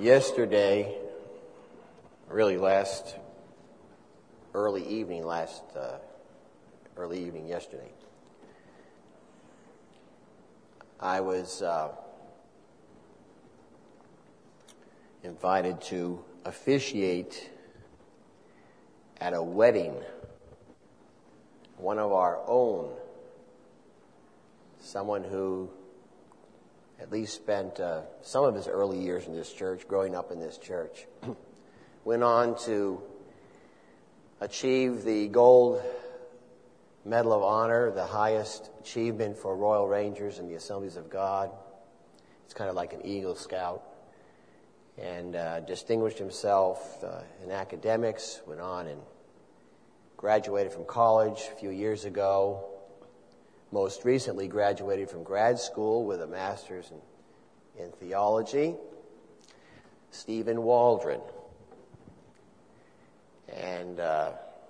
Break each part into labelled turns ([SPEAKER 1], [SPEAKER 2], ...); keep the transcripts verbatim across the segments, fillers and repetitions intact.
[SPEAKER 1] yesterday, really last early evening, last uh, early evening yesterday, I was uh, invited to officiate at a wedding, one of our own, someone who at least spent uh, some of his early years in this church, growing up in this church, went on to achieve the Gold Medal of Honor, the highest achievement for Royal Rangers in the Assemblies of God. It's kind of like an Eagle Scout. And uh, distinguished himself uh, in academics, went on and graduated from college a few years ago. Most recently graduated from grad school with a master's in, in theology. Stephen Waldron. And uh,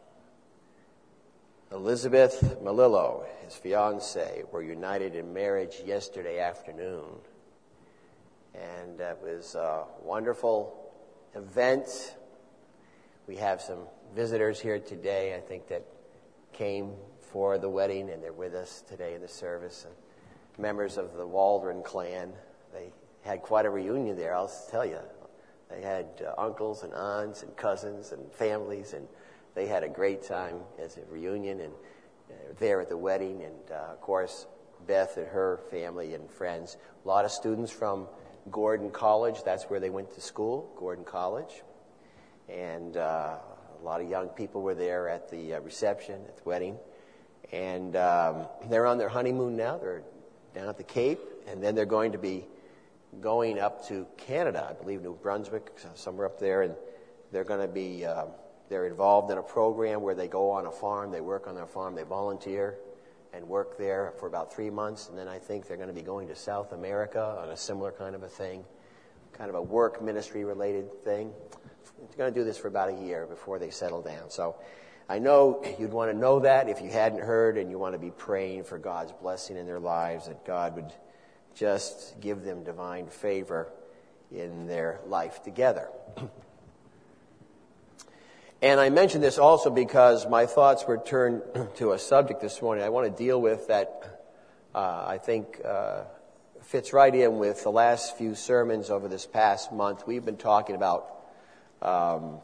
[SPEAKER 1] Elizabeth Melillo, his fiancée, were united in marriage yesterday afternoon. And it was a wonderful event. We have some visitors here today, I think, that came for the wedding, and they're with us today in the service. And members of the Waldron clan, they had quite a reunion there, I'll tell you. They had uh, uncles and aunts and cousins and families, and they had a great time as a reunion and uh, there at the wedding. And, uh, of course, Beth and her family and friends. A lot of students from Gordon College, that's where they went to school, Gordon College. And uh, a lot of young people were there at the uh, reception, at the wedding. And um, they're on their honeymoon now. They're down at the Cape. And then they're going to be going up to Canada, I believe New Brunswick, somewhere up there. And they're going to be, uh, they're involved in a program where they go on a farm, they work on their farm, they volunteer and work there for about three months. And then I think they're going to be going to South America on a similar kind of a thing, kind of a work ministry-related thing. They're going to do this for about a year before they settle down. So I know you'd want to know that if you hadn't heard, and you want to be praying for God's blessing in their lives, that God would just give them divine favor in their life together. And I mention this also because my thoughts were turned to a subject this morning I want to deal with that uh, I think uh, fits right in with the last few sermons over this past month. We've been talking about um,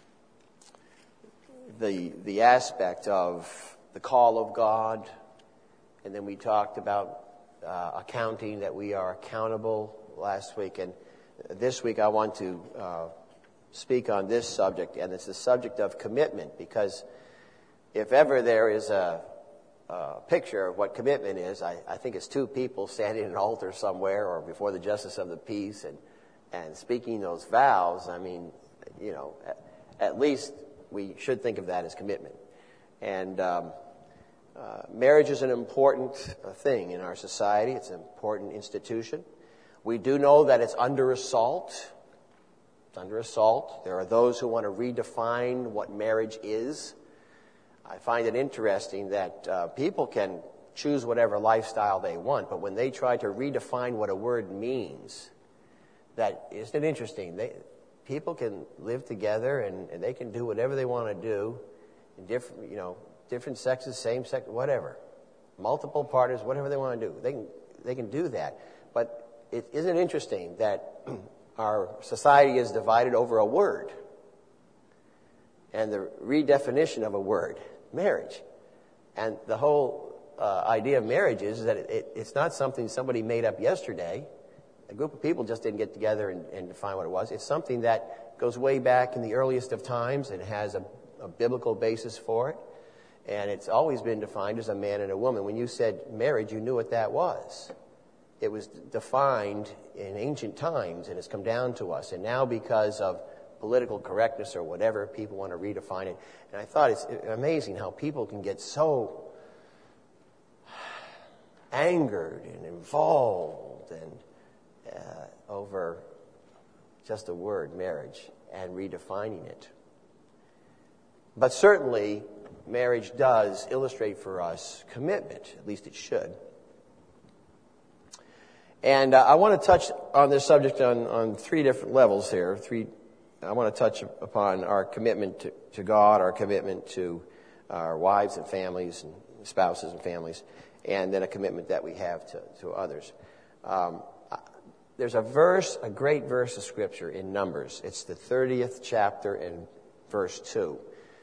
[SPEAKER 1] the the aspect of the call of God, and then we talked about uh, accounting, that we are accountable last week. And this week I want to uh, speak on this subject, and it's the subject of commitment, because if ever there is a, a picture of what commitment is, I, I think it's two people standing at an altar somewhere or before the justice of the peace and, and speaking those vows. I mean, you know, at, at least we should think of that as commitment. And um, uh, marriage is an important uh, thing in our society. It's an important institution. We do know that it's under assault. It's under assault. There are those who want to redefine what marriage is. I find it interesting that uh, people can choose whatever lifestyle they want, but when they try to redefine what a word means, that isn't it interesting? They, people can live together and, and they can do whatever they want to do, in different, you know, different sexes, same sex, whatever, multiple partners, whatever they want to do. They can they can do that. But it isn't interesting that our society is divided over a word and the redefinition of a word, marriage. And the whole uh, idea of marriage is that it, it, it's not something somebody made up yesterday. A group of people just didn't get together and, and define what it was. It's something that goes way back in the earliest of times and has a, a biblical basis for it. And it's always been defined as a man and a woman. When you said marriage, you knew what that was. It was defined in ancient times, and it's come down to us. And now, because of political correctness or whatever, people want to redefine it. And I thought it's amazing how people can get so angered and involved and uh, over just a word, marriage, and redefining it. But certainly, marriage does illustrate for us commitment. At least it should. And uh, I want to touch on this subject on, on three different levels here. Three, I want to touch upon our commitment to, to God, our commitment to our wives and families and spouses and families, and then a commitment that we have to, to others. Um, there's a verse, a great verse of Scripture in Numbers. It's the thirtieth chapter and verse two.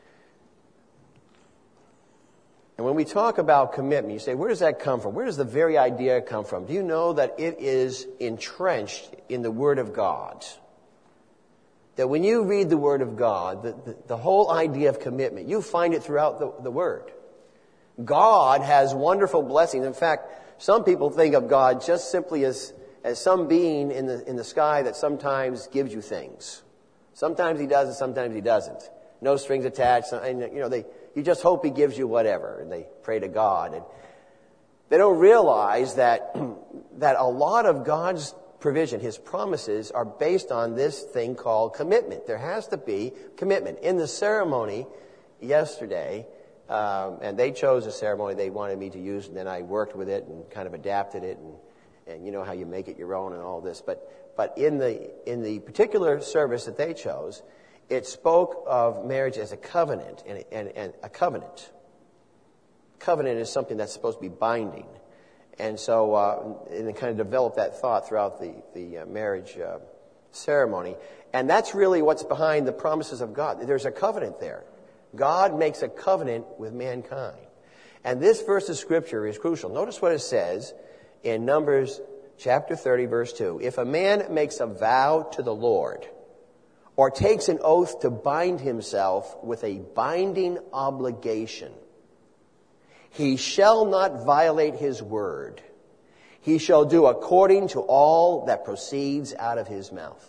[SPEAKER 1] And when we talk about commitment, you say, where does that come from? Where does the very idea come from? Do you know that it is entrenched in the Word of God? That when you read the Word of God, the, the, the whole idea of commitment, you find it throughout the, the Word. God has wonderful blessings. In fact, some people think of God just simply as, as some being in the, in the sky that sometimes gives you things. Sometimes He does and sometimes He doesn't. No strings attached. And, you know, they, you just hope He gives you whatever. And they pray to God. And they don't realize that, that a lot of God's provision, His promises, are based on this thing called commitment. There has to be commitment. In the ceremony yesterday, um, and they chose a ceremony they wanted me to use, and then I worked with it and kind of adapted it, and, and you know how you make it your own and all this. But but in the in the particular service that they chose, it spoke of marriage as a covenant, and, and, and a covenant. Covenant is something that's supposed to be binding. And so, uh, and it kind of developed that thought throughout the, the uh, marriage uh, ceremony. And that's really what's behind the promises of God. There's a covenant there. God makes a covenant with mankind. And this verse of Scripture is crucial. Notice what it says in Numbers chapter thirty, verse two. If a man makes a vow to the Lord, or takes an oath to bind himself with a binding obligation, he shall not violate his word. He shall do according to all that proceeds out of his mouth.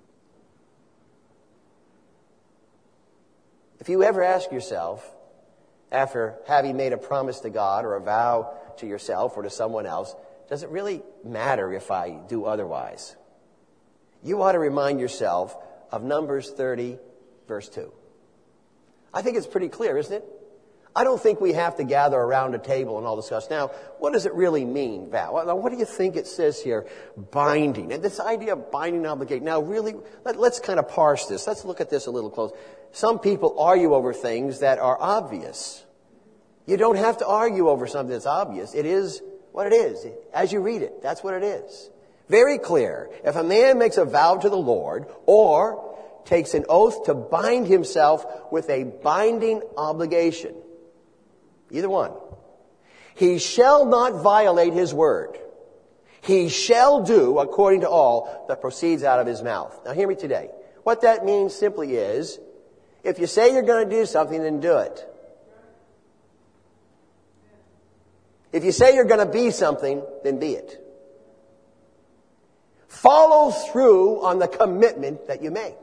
[SPEAKER 1] If you ever ask yourself, after having made a promise to God or a vow to yourself or to someone else, does it really matter if I do otherwise? You ought to remind yourself of Numbers thirty, verse two. I think it's pretty clear, isn't it? I don't think we have to gather around a table and all discuss. Now, what does it really mean, vow? Now, what do you think it says here? Binding. And this idea of binding obligation. Now, really, let, let's kind of parse this. Let's look at this a little close. Some people argue over things that are obvious. You don't have to argue over something that's obvious. It is what it is. As you read it, that's what it is. Very clear. If a man makes a vow to the Lord or takes an oath to bind himself with a binding obligation, either one, he shall not violate his word. He shall do according to all that proceeds out of his mouth. Now hear me today. What that means simply is, if you say you're going to do something, then do it. If you say you're going to be something, then be it. Follow through on the commitment that you make.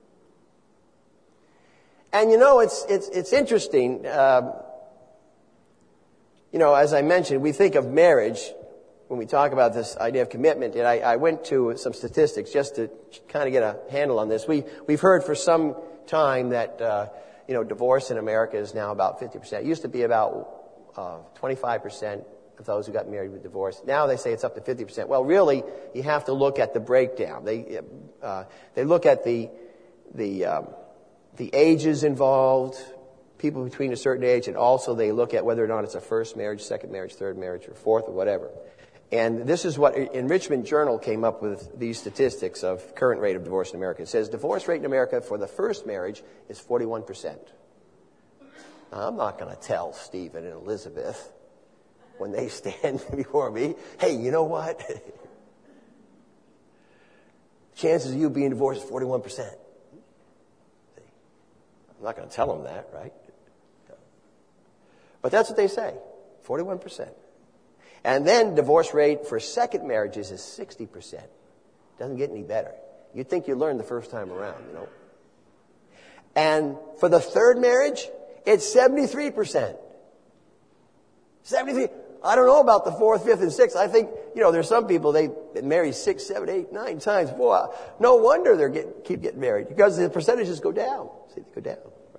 [SPEAKER 1] And you know, it's it's it's interesting. Uh, you know, as I mentioned, we think of marriage when we talk about this idea of commitment. And I, I went to some statistics just to kind of get a handle on this. We we've heard for some time that uh, you know, divorce in America is now about fifty percent. It used to be about uh, twenty-five percent. Of those who got married with divorce. Now they say it's up to fifty percent. Well, really, you have to look at the breakdown. They uh, they look at the the um, the ages involved, people between a certain age, and also they look at whether or not it's a first marriage, second marriage, third marriage, or fourth, or whatever. And this is what Enrichment Journal came up with, these statistics of current rate of divorce in America. It says divorce rate in America for the first marriage is forty-one percent. Now, I'm not going to tell Stephen and Elizabeth when they stand before me, hey, you know what? Chances of you being divorced is forty-one percent. I'm not going to tell them that, right? But that's what they say, forty-one percent. And then divorce rate for second marriages is sixty percent. Doesn't get any better. You'd think you learned the first time around, you know. And for the third marriage, it's seventy-three percent. seventy-three. I don't know about the fourth, fifth, and sixth. I think, you know, there's some people, they marry six, seven, eight, nine times. Boy, no wonder they're getting, keep getting married, because the percentages go down. See, they go down. Right.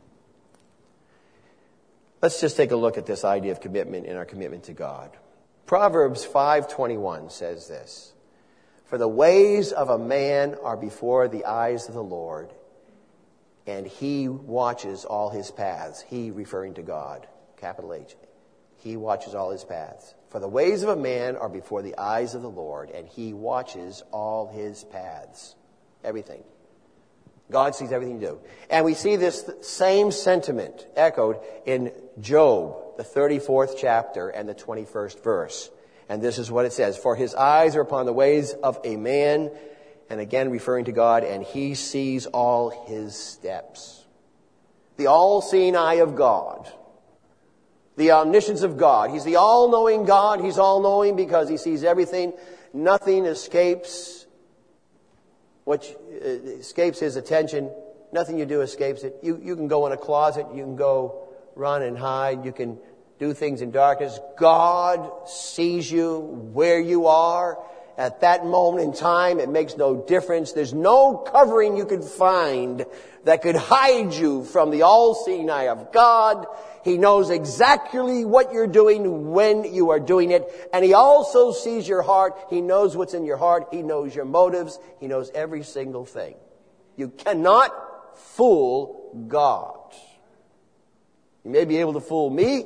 [SPEAKER 1] Let's just take a look at this idea of commitment and our commitment to God. Proverbs five twenty-one says this, "For the ways of a man are before the eyes of the Lord, and he watches all his paths." He referring to God, capital H. He watches all his paths. "For the ways of a man are before the eyes of the Lord, and he watches all his paths." Everything. God sees everything you do. And we see this same sentiment echoed in Job, the thirty-fourth chapter and the twenty-first verse. And this is what it says, "For his eyes are upon the ways of a man," and again referring to God, "and he sees all his steps." The all-seeing eye of God. The omniscience of God. He's the all-knowing God. He's all-knowing because he sees everything. Nothing escapes what escapes his attention. Nothing you do escapes it. You, you can go in a closet. You can go run and hide. You can do things in darkness. God sees you where you are at that moment in time. It makes no difference. There's no covering you could find that could hide you from the all-seeing eye of God. He knows exactly what you're doing when you are doing it. And he also sees your heart. He knows what's in your heart. He knows your motives. He knows every single thing. You cannot fool God. You may be able to fool me.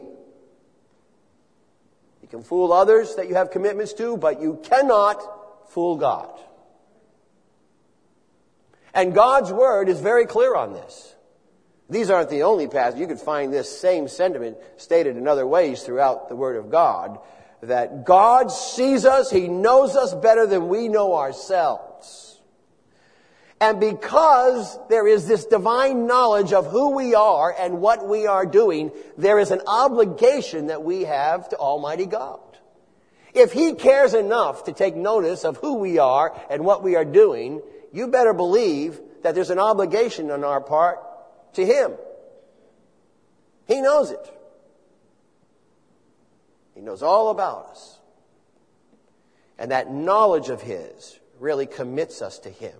[SPEAKER 1] You can fool others that you have commitments to, but you cannot fool God. And God's Word is very clear on this. These aren't the only passages. You could find this same sentiment stated in other ways throughout the Word of God, that God sees us, He knows us better than we know ourselves. And because there is this divine knowledge of who we are and what we are doing, there is an obligation that we have to Almighty God. If He cares enough to take notice of who we are and what we are doing, you better believe that there's an obligation on our part to Him. He knows it. He knows all about us. And that knowledge of His really commits us to Him.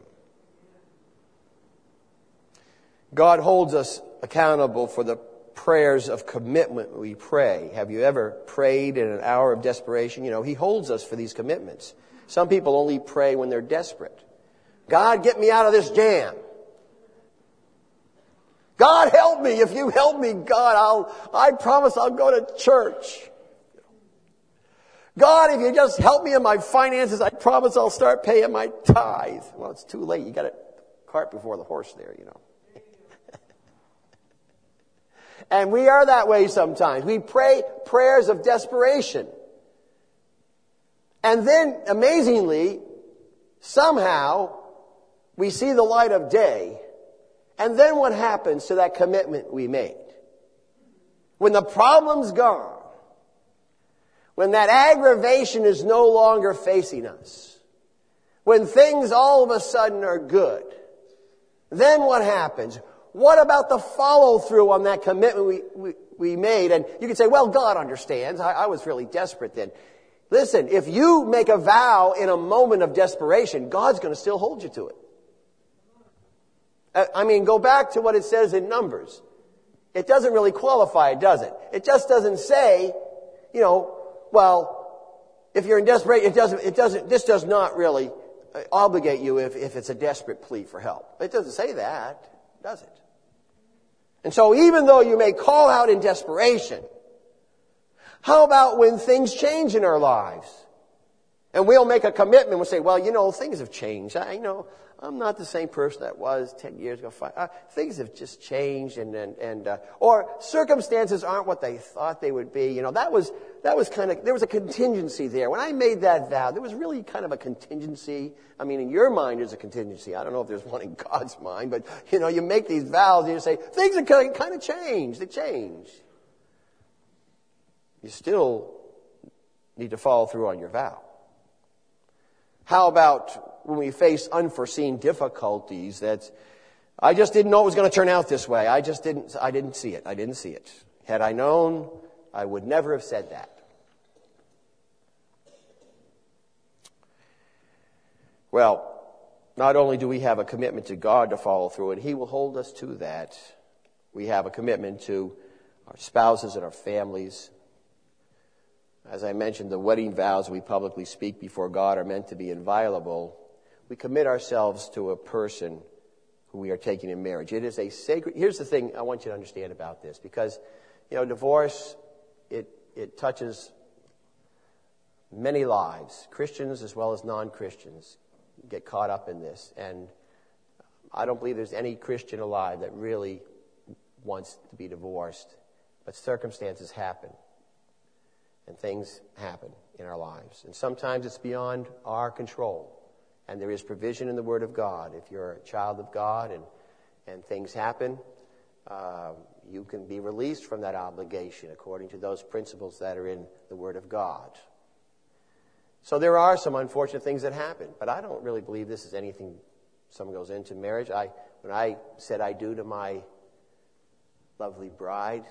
[SPEAKER 1] God holds us accountable for the prayers of commitment we pray. Have you ever prayed in an hour of desperation? You know, He holds us for these commitments. Some people only pray when they're desperate. God, get me out of this jam. God, help me. If you help me, God, I'll, I promise I'll go to church. God, if you just help me in my finances, I promise I'll start paying my tithe. Well, it's too late. You got a cart before the horse there, you know. And we are that way sometimes. We pray prayers of desperation. And then, amazingly, somehow, we see the light of day. And then what happens to that commitment we made? When the problem's gone, when that aggravation is no longer facing us, when things all of a sudden are good, then what happens? What about the follow-through on that commitment we, we, we made? And you can say, well, God understands. I, I was really desperate then. Listen, if you make a vow in a moment of desperation, God's going to still hold you to it. I mean, go back to what it says in Numbers. It doesn't really qualify it, does it? It just doesn't say, you know, well, if you're in desperation, it doesn't, it doesn't, this does not really obligate you if, if it's a desperate plea for help. It doesn't say that, does it? And so even though you may call out in desperation, how about when things change in our lives? And we'll make a commitment. We'll say, well, you know, things have changed. I, you know, I'm not the same person that was ten years ago. Five, uh, things have just changed, and and, and uh, or circumstances aren't what they thought they would be. You know, that was that was kind of there was a contingency there. When I made that vow, there was really kind of a contingency. I mean, in your mind, there's a contingency. I don't know if there's one in God's mind, but you know, you make these vows and you say things are kind of, kind of changed. They change. You still need to follow through on your vow. How about when we face unforeseen difficulties that I just didn't know it was going to turn out this way. I just didn't, I didn't see it. I didn't see it. Had I known, I would never have said that. Well, not only do we have a commitment to God to follow through, and He will hold us to that, we have a commitment to our spouses and our families. as I mentioned, the wedding vows we publicly speak before God are meant to be inviolable. We commit ourselves to a person who we are taking in marriage. It is a sacred... Here's the thing I want you to understand about this, because, you know, divorce, it it touches many lives, Christians as well as non-Christians get caught up in this. And I don't believe there's any Christian alive that really wants to be divorced. But circumstances happen. And things happen in our lives. And sometimes it's beyond our control. And there is provision in the Word of God. If you're a child of God and, and things happen, uh, you can be released from that obligation according to those principles that are in the Word of God. So there are some unfortunate things that happen, but I don't really believe this is anything someone goes into marriage. I, when I said I do to my lovely bride,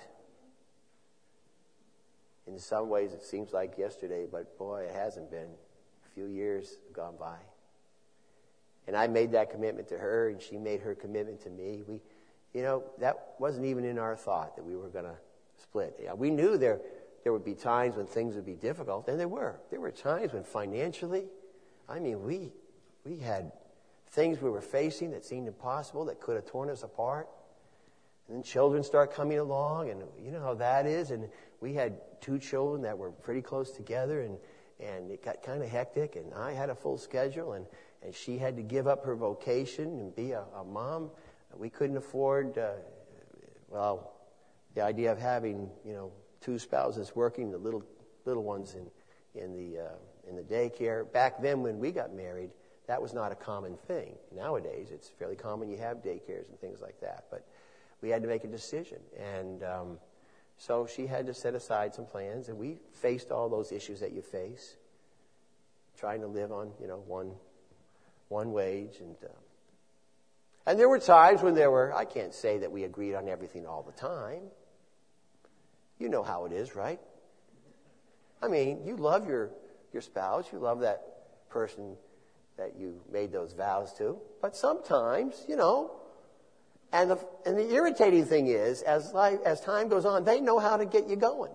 [SPEAKER 1] in some ways it seems like yesterday, but boy, it hasn't been. A few years have gone by. And I made that commitment to her, and she made her commitment to me. We, you know, that wasn't even in our thought that we were going to split. Yeah, we knew there... There would be times when things would be difficult, and there were. There were times when financially, I mean, we we had things we were facing that seemed impossible, that could have torn us apart. And then children start coming along, and you know how that is. And we had two children that were pretty close together, and, and it got kind of hectic, and I had a full schedule, and, and she had to give up her vocation and be a, a mom. We couldn't afford, uh, well, the idea of having, you know, two spouses working, the little little ones in in the uh, in the daycare. Back then, when we got married, that was not a common thing. Nowadays, it's fairly common. You have daycares and things like that. But we had to make a decision, and um, so she had to set aside some plans, and we faced all those issues that you face, trying to live on you know one one wage, and uh, and there were times when there were. I can't say that we agreed on everything all the time. You know how it is, right? I mean, you love your, your spouse. You love that person that you made those vows to. But sometimes, you know, and the, and the irritating thing is, as life, as time goes on, they know how to get you going.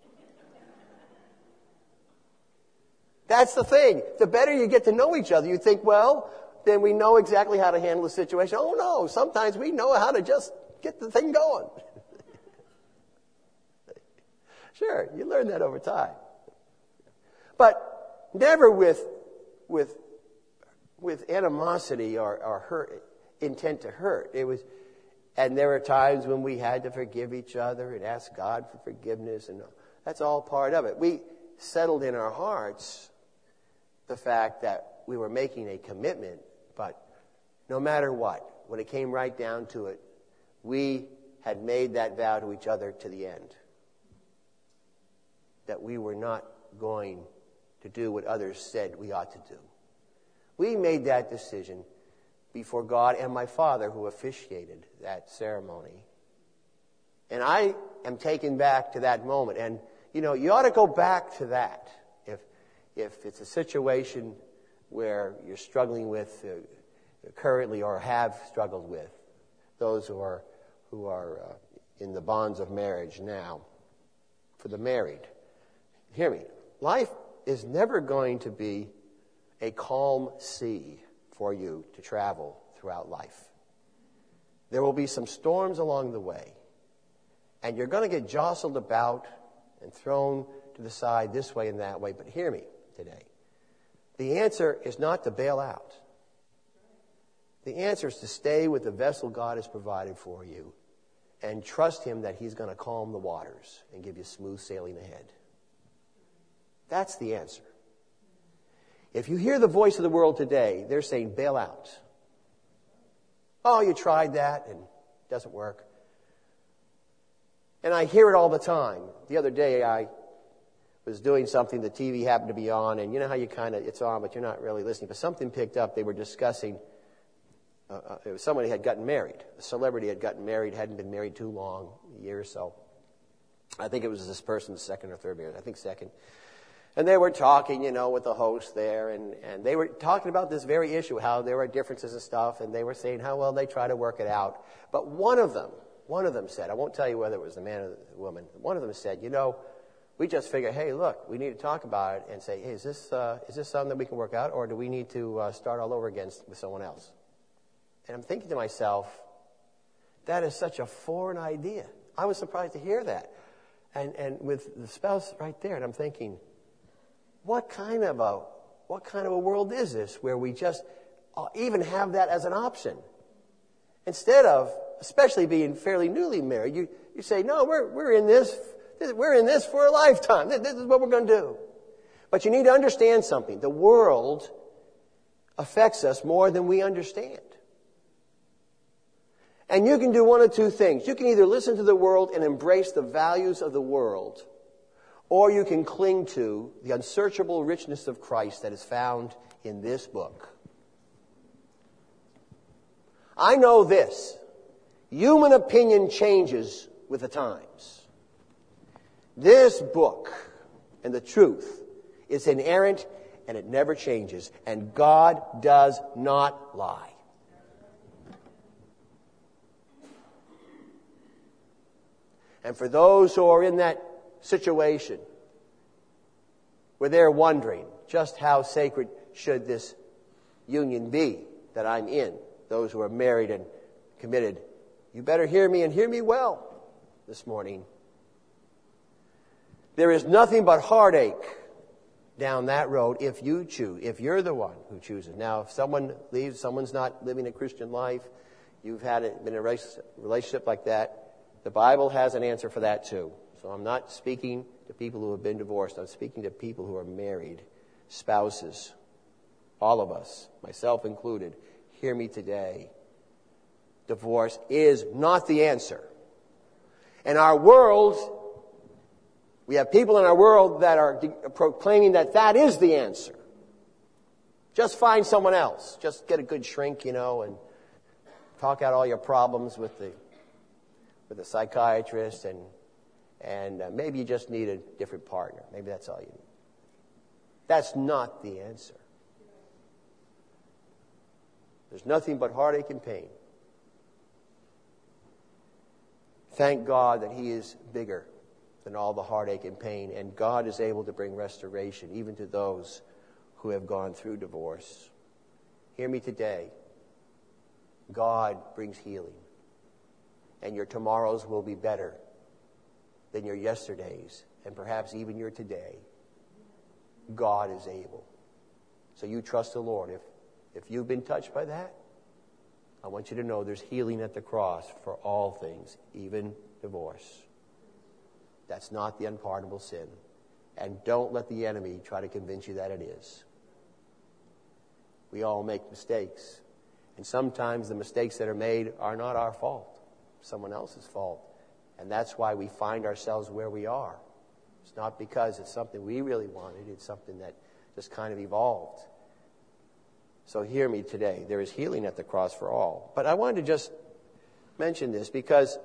[SPEAKER 1] That's the thing. The better you get to know each other, you think, well, then we know exactly how to handle the situation. Oh, no, sometimes we know how to just get the thing going. Sure, you learn that over time. But never with with with animosity or, or hurt, intent to hurt. It was, and there were times when we had to forgive each other and ask God for forgiveness, and that's all part of it. We settled in our hearts the fact that we were making a commitment, but no matter what, when it came right down to it, we had made that vow to each other to the end. That we were not going to do what others said we ought to do. We made that decision before God and my father, who officiated that ceremony. And I am taken back to that moment. And, you know, you ought to go back to that. If if it's a situation where you're struggling with uh, currently or have struggled with, those who are, who are uh, in the bonds of marriage now, for the married, hear me. Life is never going to be a calm sea for you to travel throughout life. There will be some storms along the way, and you're going to get jostled about and thrown to the side this way and that way. But hear me today. The answer is not to bail out. The answer is to stay with the vessel God has provided for you and trust Him that He's going to calm the waters and give you smooth sailing ahead. That's the answer. If you hear the voice of the world today, they're saying, bail out. Oh, you tried that and it doesn't work. And I hear it all the time. The other day I was doing something, the T V happened to be on, and you know how you kind of, it's on, but you're not really listening. But something picked up, they were discussing, uh, uh, it was somebody had gotten married. A celebrity had gotten married, hadn't been married too long, a year or so. I think it was this person's second or third marriage, I think second. And they were talking, you know, with the host there, and, and they were talking about this very issue, how there were differences and stuff, and they were saying how well they try to work it out. But one of them, one of them said, I won't tell you whether it was the man or the woman, one of them said, you know, We just figure, hey, look, we need to talk about it and say, hey, is this uh, is this something that we can work out, or do we need to uh, start all over again with someone else? And I'm thinking to myself, that is such a foreign idea. I was surprised to hear that. And and with the spouse right there, and I'm thinking, what kind of a what kind of a world is this where we just uh, even have that as an option? Instead of, especially being fairly newly married, you, you say, no, we're we're in this, we're in this for a lifetime. This, this is what we're going to do. But you need to understand something. The world affects us more than we understand. And you can do one of two things. You can either listen to the world and embrace the values of the world, or you can cling to the unsearchable richness of Christ that is found in this book. I know this. Human opinion changes with the times. This book and the truth is inerrant and it never changes. And God does not lie. And for those who are in that situation where they're wondering just how sacred should this union be that I'm in, those who are married and committed, you better hear me and hear me well this morning. There is nothing but heartache down that road if you choose, if you're the one who chooses. Now, if someone leaves, someone's not living a Christian life, you've had it, been in a relationship like that, the Bible has an answer for that too. So I'm not speaking to people who have been divorced. I'm speaking to people who are married, spouses, all of us, myself included. Hear me today. Divorce is not the answer. In our world, we have people in our world that are de- proclaiming that that is the answer. Just find someone else. Just get a good shrink, you know, and talk out all your problems with the with a psychiatrist, and and uh, maybe you just need a different partner. Maybe that's all you need. That's not the answer. There's nothing but heartache and pain. Thank God that He is bigger than all the heartache and pain, and God is able to bring restoration even to those who have gone through divorce. Hear me today. God brings healing. And your tomorrows will be better than your yesterdays, and perhaps even your today. God is able. So you trust the Lord. If, if you've been touched by that, I want you to know there's healing at the cross for all things, even divorce. That's not the unpardonable sin. And don't let the enemy try to convince you that it is. We all make mistakes. And sometimes the mistakes that are made are not our fault. Someone else's fault. And that's why we find ourselves where we are. It's not because it's something we really wanted. It's something that just kind of evolved. So hear me today. There is healing at the cross for all. But I wanted to just mention this because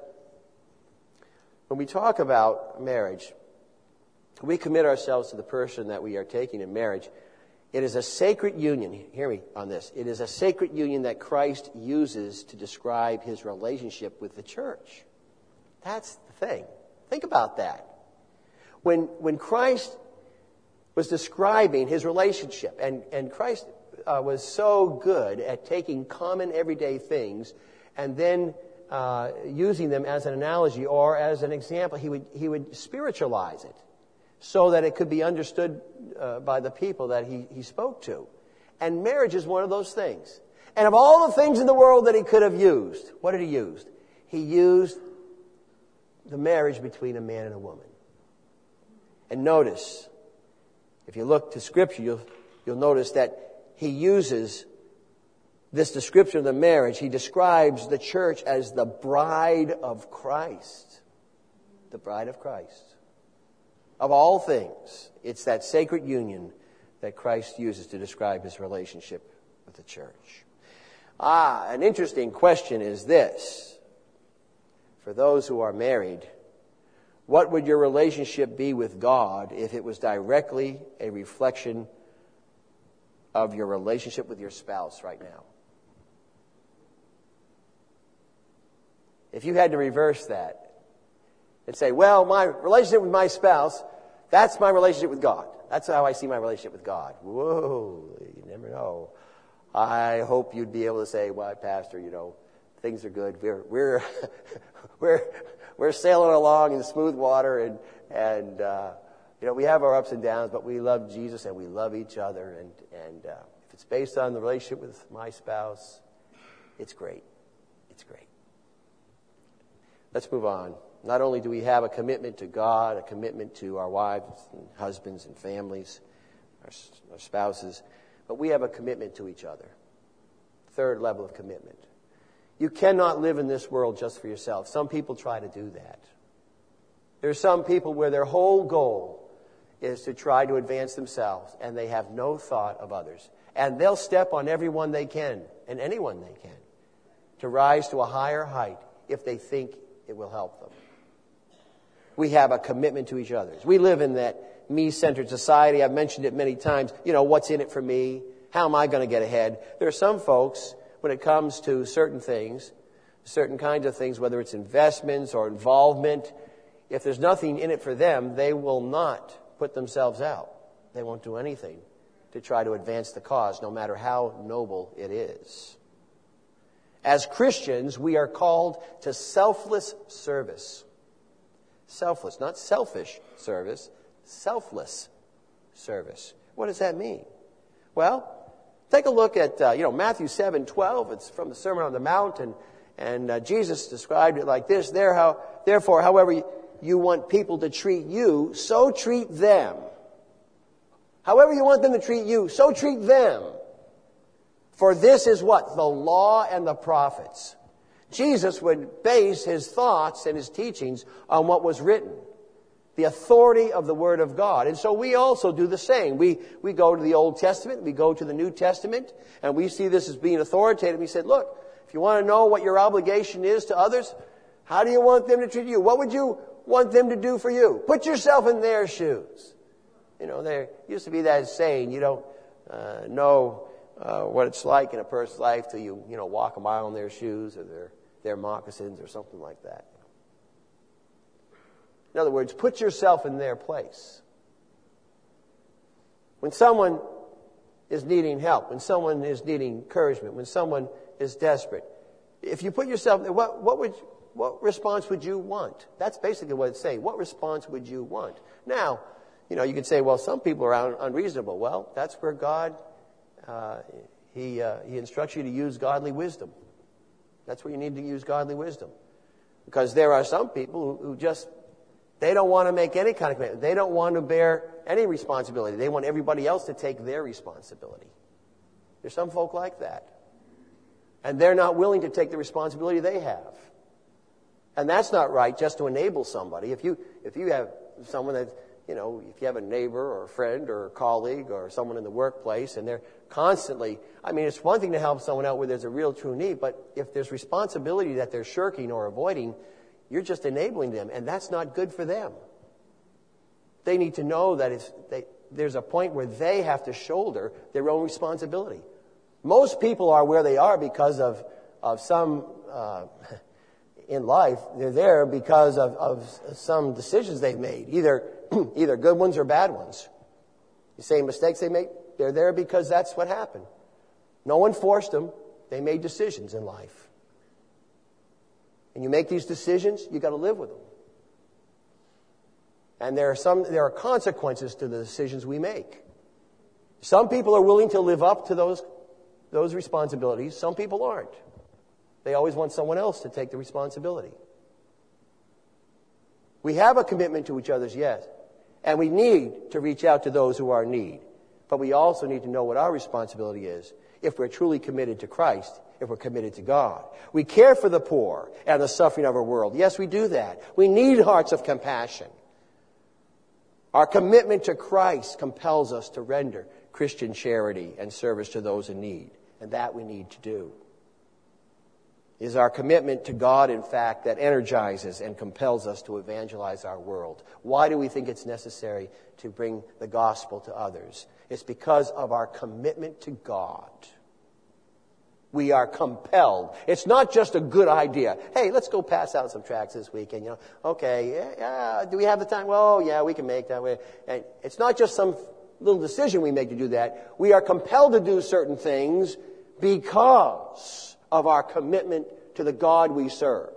[SPEAKER 1] when we talk about marriage, we commit ourselves to the person that we are taking in marriage. It is a sacred union. Hear me on this. It is a sacred union that Christ uses to describe His relationship with the church. That's the thing. Think about that. When when Christ was describing His relationship, and, and Christ uh, was so good at taking common everyday things and then uh, using them as an analogy or as an example, He would He would spiritualize it, so that it could be understood uh, by the people that he, he spoke to. And marriage is one of those things. And of all the things in the world that He could have used, what did He use? He used the marriage between a man and a woman. And notice, if you look to Scripture, you'll, you'll notice that He uses this description of the marriage. He describes the church as the bride of Christ. The bride of Christ. Of all things, it's that sacred union that Christ uses to describe His relationship with the church. Ah, an interesting question is this. For those who are married, what would your relationship be with God if it was directly a reflection of your relationship with your spouse right now? If you had to reverse that and say, well, my relationship with my spouse, That's my relationship with God. That's how I see my relationship with God. Whoa, you never know. I hope you'd be able to say, well, Pastor, you know, things are good. We're we're we're we're sailing along in smooth water, and and uh, you know, we have our ups and downs, but we love Jesus and we love each other. And and uh, if it's based on the relationship with my spouse, it's great. It's great. Let's move on. Not only do we have a commitment to God, a commitment to our wives and husbands and families, our, our spouses, but we have a commitment to each other. Third level of commitment. You cannot live in this world just for yourself. Some people try to do that. There are some people where their whole goal is to try to advance themselves, and they have no thought of others. And they'll step on everyone they can, and anyone they can, to rise to a higher height if they think it will help them. We have a commitment to each other. We live in that me-centered society. I've mentioned it many times. You know, what's in it for me? How am I going to get ahead? There are some folks, when it comes to certain things, certain kinds of things, whether it's investments or involvement, if there's nothing in it for them, they will not put themselves out. They won't do anything to try to advance the cause, no matter how noble it is. As Christians, we are called to selfless service. Selfless, not selfish service, selfless service. What does that mean? Well, take a look at, uh, you know, Matthew seven twelve. It's from the Sermon on the Mount, and, and uh, Jesus described it like this. There, how, Therefore, however you, you want people to treat you, so treat them. However you want them to treat you, so treat them. For this is what? The law and the prophets. Jesus would base his thoughts and his teachings on what was written, the authority of the Word of God. And so we also do the same. We we go to the Old Testament, we go to the New Testament, and we see this as being authoritative. He said, look, if you want to know what your obligation is to others, how do you want them to treat you? What would you want them to do for you? Put yourself in their shoes. You know, there used to be that saying, you don't uh, know uh, what it's like in a person's life till you, you know, walk a mile in their shoes or their their moccasins or something like that. In other words, put yourself in their place. When someone is needing help, when someone is needing encouragement, when someone is desperate, if you put yourself there, what, what would what response would you want? That's basically what it's saying. What response would you want? Now, you know, you could say, well, some people are un- unreasonable. Well, that's where God, uh, he uh, he instructs you to use godly wisdom. That's where you need to use godly wisdom. Because there are some people who, who just, they don't want to make any kind of commitment. They don't want to bear any responsibility. They want everybody else to take their responsibility. There's some folk like that. And they're not willing to take the responsibility they have. And that's not right, just to enable somebody. If you if you have someone that, you know, if you have a neighbor or a friend or a colleague or someone in the workplace and they're constantly, I mean, it's one thing to help someone out where there's a real true need, but if there's responsibility that they're shirking or avoiding, you're just enabling them, and that's not good for them. They need to know that it's, they, there's a point where they have to shoulder their own responsibility. Most people are where they are because of, of some, uh, in life, they're there because of, of some decisions they've made, either either good ones or bad ones. The same mistakes they make, they're there because that's what happened. No one forced them. They made decisions in life. And you make these decisions, you got to live with them. And there are some there are consequences to the decisions we make. Some people are willing to live up to those those responsibilities. Some people aren't. They always want someone else to take the responsibility. We have a commitment to each other's, yes. And we need to reach out to those who are in need. But we also need to know what our responsibility is if we're truly committed to Christ, if we're committed to God. We care for the poor and the suffering of our world. Yes, we do that. We need hearts of compassion. Our commitment to Christ compels us to render Christian charity and service to those in need. And that we need to do. It is our commitment to God, in fact, that energizes and compels us to evangelize our world. Why do we think it's necessary to bring the gospel to others? It's because of our commitment to God. We are compelled. It's not just a good idea. Hey, let's go pass out some tracts this weekend. You know, okay, yeah, yeah, do we have the time? Well, yeah, we can make that way. And it's not just some little decision we make to do that. We are compelled to do certain things because of our commitment to the God we serve.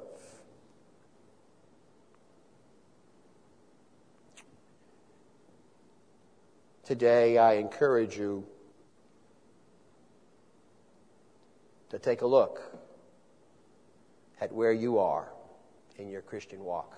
[SPEAKER 1] Today, I encourage you to take a look at where you are in your Christian walk.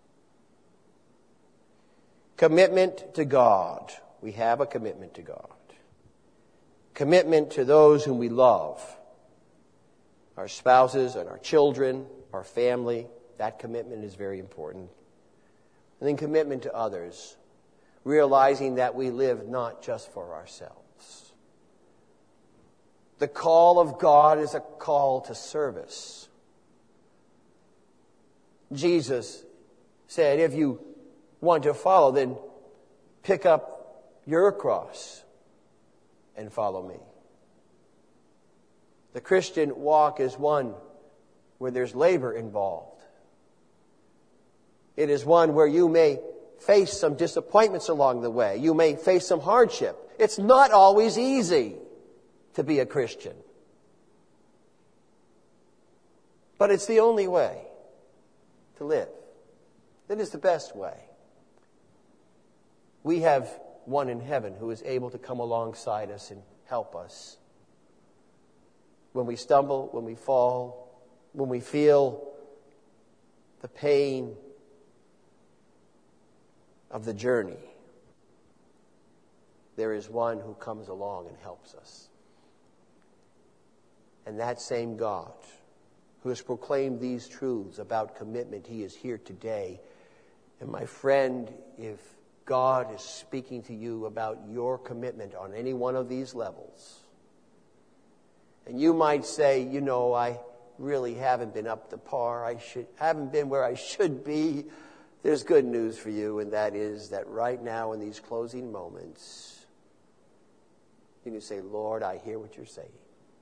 [SPEAKER 1] Commitment to God. We have a commitment to God. Commitment to those whom we love. Our spouses and our children, our family. That commitment is very important. And then commitment to others. Realizing that we live not just for ourselves. The call of God is a call to service. Jesus said, if you want to follow, then pick up your cross and follow me. The Christian walk is one where there's labor involved. It is one where you may face some disappointments along the way. You may face some hardship. It's not always easy to be a Christian. But it's the only way to live. It is the best way. We have one in heaven who is able to come alongside us and help us. When we stumble, when we fall, when we feel the pain of the journey, there is one who comes along and helps us. And that same God who has proclaimed these truths about commitment, He is here today. And my friend, if God is speaking to you about your commitment on any one of these levels, and you might say, you know, I really haven't been up to par. I should haven't been where I should be. There's good news for you, and that is that right now in these closing moments, you can say, Lord, I hear what you're saying.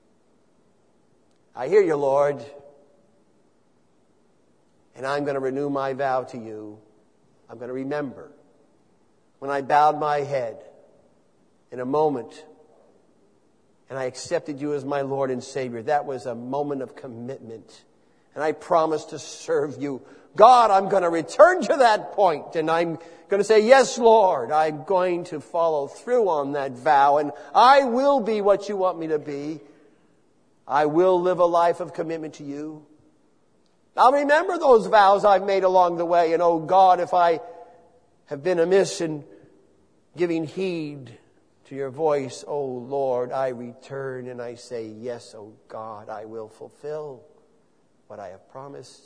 [SPEAKER 1] I hear you, Lord, and I'm going to renew my vow to you. I'm going to remember when I bowed my head in a moment and I accepted you as my Lord and Savior. That was a moment of commitment, and I promised to serve you. God, I'm going to return to that point, and I'm going to say, yes, Lord, I'm going to follow through on that vow, and I will be what you want me to be. I will live a life of commitment to you. I'll remember those vows I've made along the way, and oh God, if I have been amiss in giving heed to your voice, oh Lord, I return and I say, yes, oh God, I will fulfill what I have promised.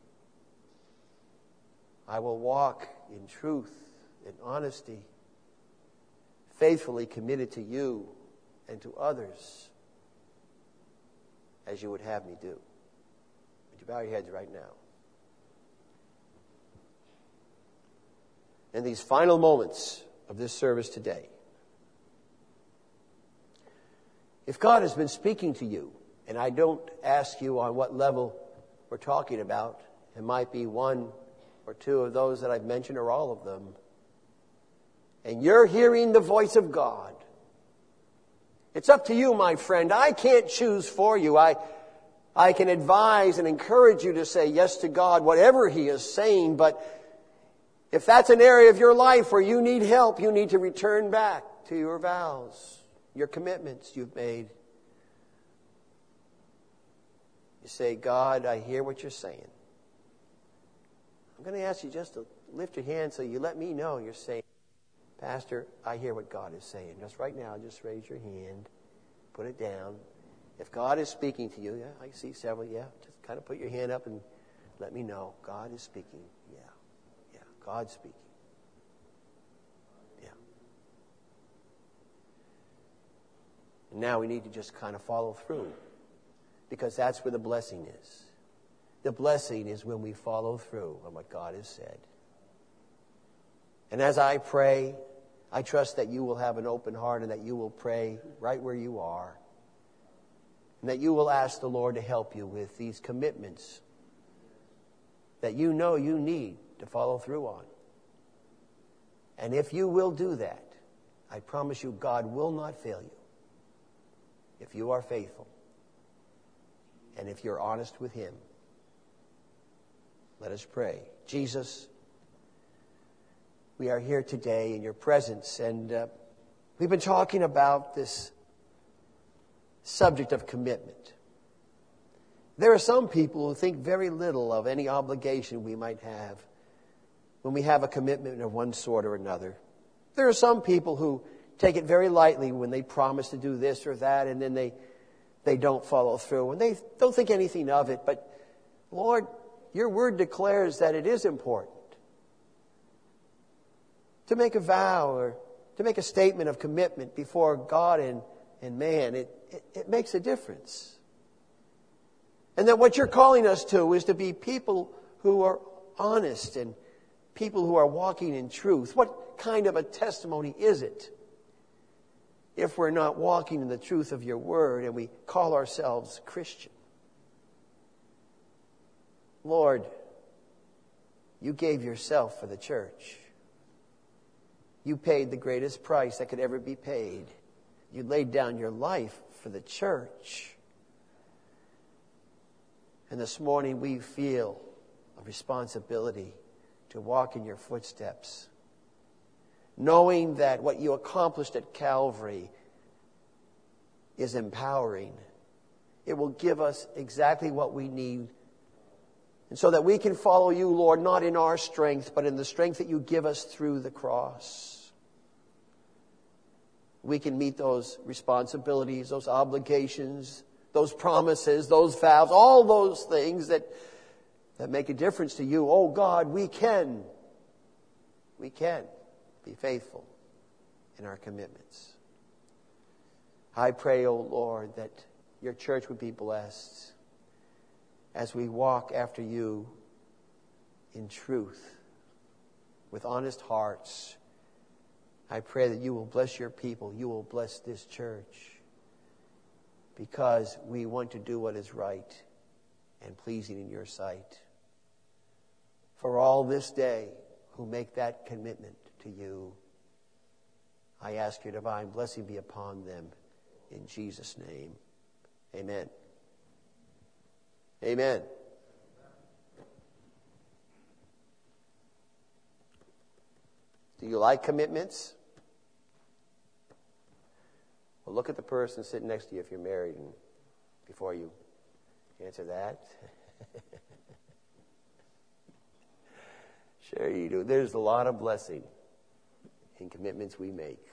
[SPEAKER 1] I will walk in truth and honesty, faithfully committed to you and to others as you would have me do. Would you bow your heads right now? In these final moments of this service today, if God has been speaking to you, and I don't ask you on what level we're talking about, it might be one or two of those that I've mentioned or all of them, and you're hearing the voice of God, it's up to you, my friend. I can't choose for you. I, I can advise and encourage you to say yes to God, whatever He is saying, but if that's an area of your life where you need help, you need to return back to your vows, your commitments you've made. You say, God, I hear what you're saying. I'm going to ask you just to lift your hand so you let me know you're saying, Pastor, I hear what God is saying. Just right now, just raise your hand. Put it down. If God is speaking to you, yeah, I see several, yeah, just kind of put your hand up and let me know. God is speaking. Yeah, yeah, God's speaking. Yeah. And now we need to just kind of follow through, because that's where the blessing is. The blessing is when we follow through on what God has said. And as I pray, I trust that you will have an open heart and that you will pray right where you are. And that you will ask the Lord to help you with these commitments that you know you need to follow through on. And if you will do that, I promise you God will not fail you if you are faithful and if you're honest with Him. Let us pray. Jesus, we are here today in your presence, and uh, we've been talking about this subject of commitment. There are some people who think very little of any obligation we might have when we have a commitment of one sort or another. There are some people who take it very lightly when they promise to do this or that, and then they they don't follow through, and they don't think anything of it. But Lord, your word declares that it is important to make a vow or to make a statement of commitment before God and, and man. It, it, it makes a difference. And that what you're calling us to is to be people who are honest and people who are walking in truth. What kind of a testimony is it if we're not walking in the truth of your word and we call ourselves Christian? Lord, you gave yourself for the church. You paid the greatest price that could ever be paid. You laid down your life for the church. And this morning we feel a responsibility to walk in your footsteps, knowing that what you accomplished at Calvary is empowering. It will give us exactly what we need, and so that we can follow you, Lord, not in our strength, but in the strength that you give us through the cross. We can meet those responsibilities, those obligations, those promises, those vows, all those things that, that make a difference to you. Oh God, we can, we can be faithful in our commitments. I pray, oh Lord, that your church would be blessed as we walk after you in truth, with honest hearts. I pray that you will bless your people. You will bless this church, because we want to do what is right and pleasing in your sight. For all this day who make that commitment to you, I ask your divine blessing be upon them in Jesus' name. Amen. Amen. Do you like commitments? Well, look at the person sitting next to you if you're married, and before you answer that. Sure you do. There's a lot of blessing in commitments we make.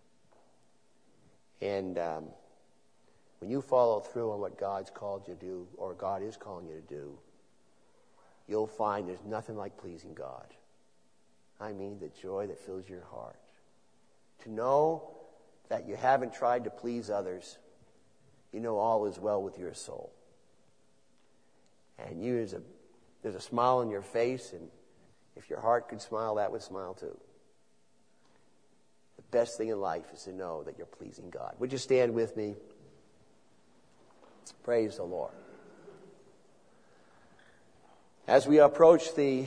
[SPEAKER 1] And um, when you follow through on what God's called you to do, or God is calling you to do, you'll find there's nothing like pleasing God. I mean, the joy that fills your heart. To know that you haven't tried to please others, you know all is well with your soul. And you, there's a, there's a smile on your face, and if your heart could smile, that would smile too. The best thing in life is to know that you're pleasing God. Would you stand with me? Praise the Lord. As we approach the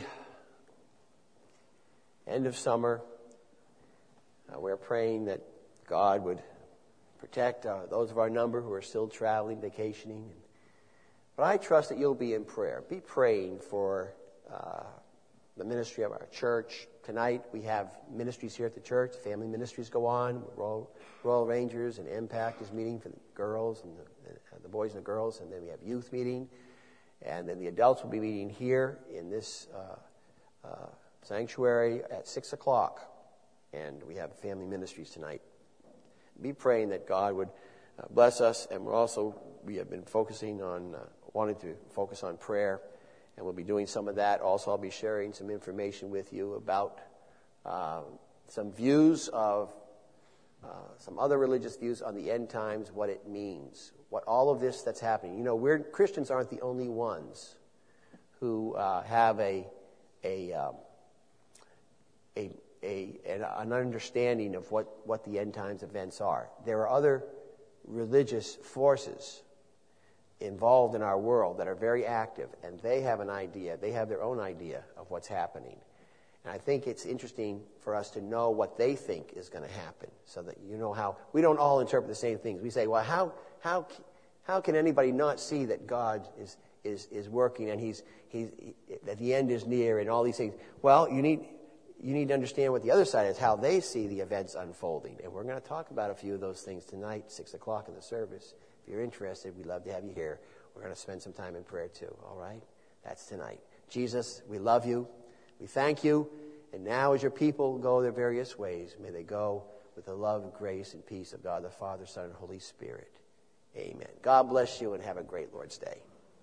[SPEAKER 1] end of summer, uh, we're praying that God would protect uh, those of our number who are still traveling, vacationing. But I trust that you'll be in prayer. Be praying for uh, the ministry of our church. Tonight we have ministries here at the church. Family ministries go on. Royal, Royal Rangers and Impact is meeting for the girls and the, the boys and the girls. And then we have youth meeting. And then the adults will be meeting here in this uh, uh, sanctuary at six o'clock. And we have family ministries tonight. Be praying that God would uh, bless us. And we're also, we have been focusing on, uh, wanting to focus on prayer. And we'll be doing some of that. Also, I'll be sharing some information with you about uh, some views of, uh, some other religious views on the end times, what it means, what all of this that's happening. You know, we're, Christians aren't the only ones who uh, have a, a, um, a, a, an understanding of what, what the end times events are. There are other religious forces involved in our world that are very active, and they have an idea. They have their own idea of what's happening. And I think it's interesting for us to know what they think is going to happen, so that you know how we don't all interpret the same things. We say, well, how how how can anybody not see that God is is is working and he's he's he, that the end is near and all these things? Well, you need you need to understand what the other side is, how they see the events unfolding. And we're going to talk about a few of those things tonight, six o'clock in the service. If you're interested, we'd love to have you here. We're going to spend some time in prayer too, all right? That's tonight. Jesus, we love you. We thank you. And now as your people go their various ways, may they go with the love, grace, and peace of God the Father, Son, and Holy Spirit. Amen. God bless you and have a great Lord's Day.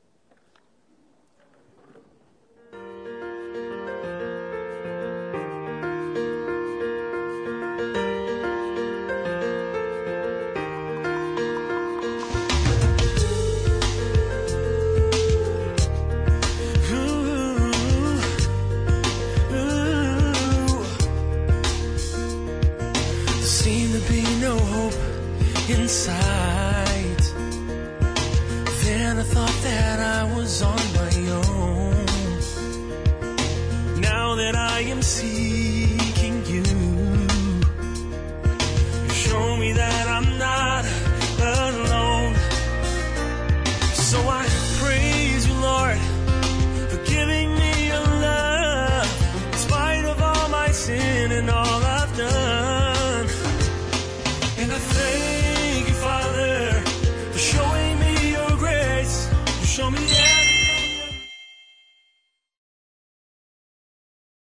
[SPEAKER 2] Inside, then I thought that I was on my own. Now that I am seeing